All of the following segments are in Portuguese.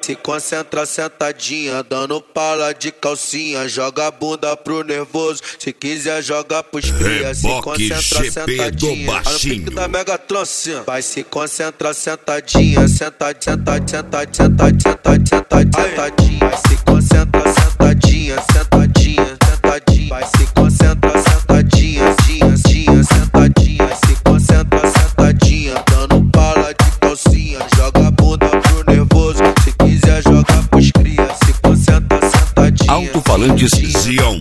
Se concentra sentadinha, dando pala de calcinha. Joga a bunda pro nervoso, se quiser joga pros cria. Se concentra sentadinha, olha o pique da Megatron assim. Vai se concentra sentadinha, sentadinha. Vai se concentra sentadinha, sentadinha. Vai se concentra sentadinha, sentadinha. Se concentra sentadinha, dando pala de calcinha. Joga a bunda pro nervoso, se quiser joga pros cria. Se concentra sentadinha. Alto-falantes Zion.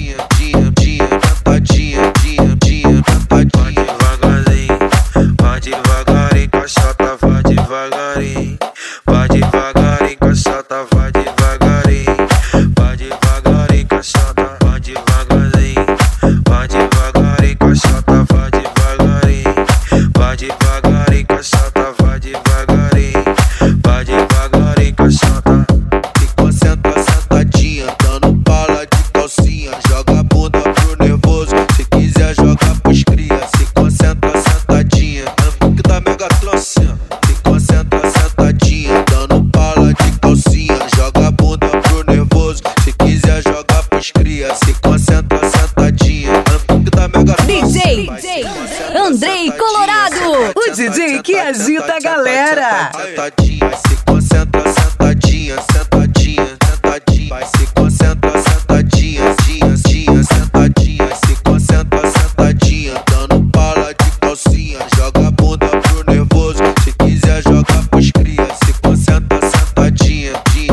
Vai devagarinho, caixota, vai devagarinho. Vai devagarinho, caixota, vai devagarinho. Vai devagarinho, caixota, vai devagarinho. Vai devagarinho, caixota, vai devagarinho. Vai devagarinho, caixota, vai devagarinho. Vai devagarinho, caixota. Se concentra sentadinha, dando bala de calcinha. Joga a bunda pro nervoso, se quiser joga pros cria. Se concentra sentadinha, no pique da Megatron assim. Se concentra sentadinha, dando bala de calcinha. Joga a bunda pro nervoso, se quiser joga pros cria. Se concentra sentadinha, no pique da Megatron. DJ Andrei Colorado, o DJ que agita a galera. Se concentra sentadinha, sentadinha. Vai se concentra sentadinha, sentadinha. Se concentra sentadinha, dando bala de calcinha. Joga a bunda pro nervoso, se quiser joga pros cria. Se concentra sentadinha,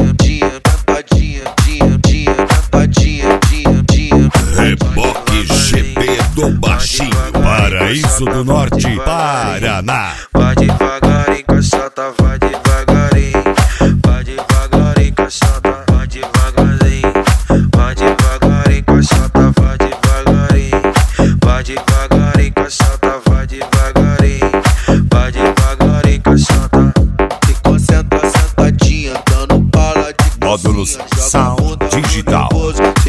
Reboque GP do Baixinho, Paraíso do Norte, Paraná. Vai devagarinho, caixota, vai devagarinho. Vai devagarinho, caixota, vai devagarinho. Vai devagarinho, caixota, vai devagarinho. Vai devagarinho, caixota, vai devagarinho. Vai devagarinho, caixota. Se concentra sentadinha, dando bala de calcinha. Módulos Sound Digital.